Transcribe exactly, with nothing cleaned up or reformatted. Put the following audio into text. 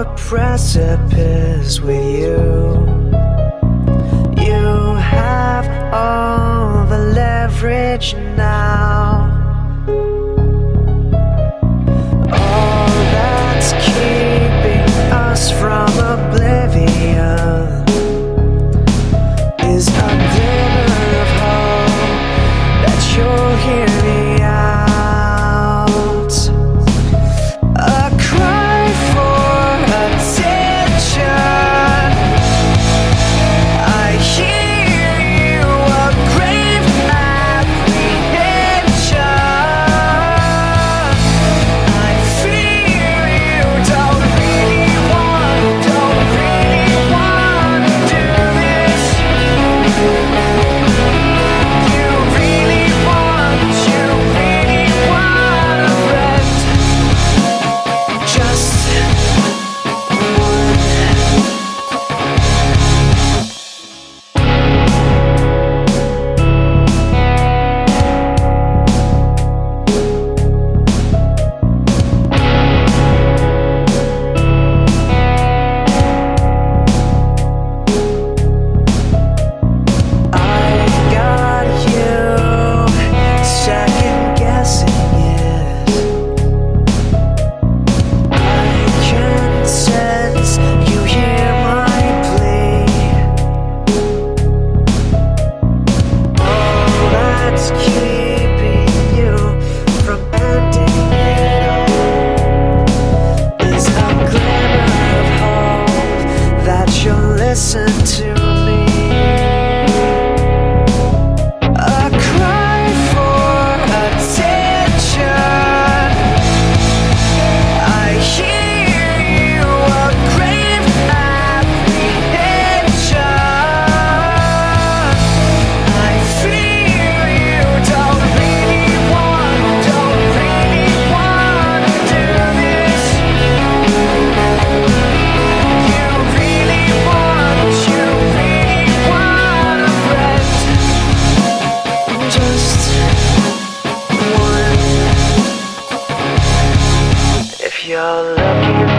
the precipice with you. You have all the leverage now. All that's keeping us from oblivion is a glimmer of hope that you'll hear me out. A cry for attention. I hear you, a grave apprehension. I fear you don't really want, don't really want to do this. You really want, you really want a friend. Just I've got you second guessing it. I can sense you hear my plea. All that's keeping you from ending it all is a glimmer of hope that you'll listen to me. A cry for attention. I hear you, a grave apprehension. I fear you don't really want, don't really want to do this. You really want, you really want a friend. Just one. If you're looking